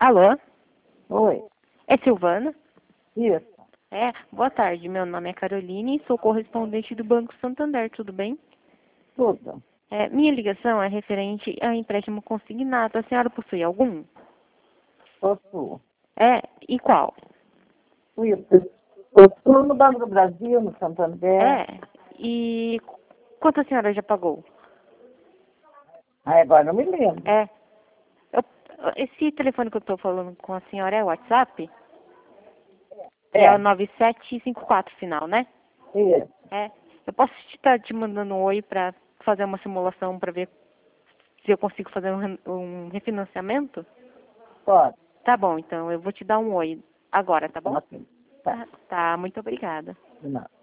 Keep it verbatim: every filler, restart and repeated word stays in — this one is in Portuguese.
Alô? Oi, É Silvana? isso, É, boa tarde. Meu nome é Caroline e sou correspondente do Banco Santander, tudo bem? tudo. É, minha ligação é referente a empréstimo consignado. A senhora possui algum? Possuo. É, e qual? Isso. Possuo no Banco do Brasil, no Santander. É, e quanto a senhora já pagou? Aí agora não me lembro. É, eu- esse telefone que eu estou falando com a senhora é o WhatsApp? É, É, o nove sete cinco quatro final, né? isso. É, eu posso estar te mandando um oi para fazer uma simulação para ver se eu consigo fazer um, re- um refinanciamento? Pode. Tá bom, então eu vou te dar um oi agora, tá bom? Ok. Tá. Tá, tá, muito obrigada. De nada.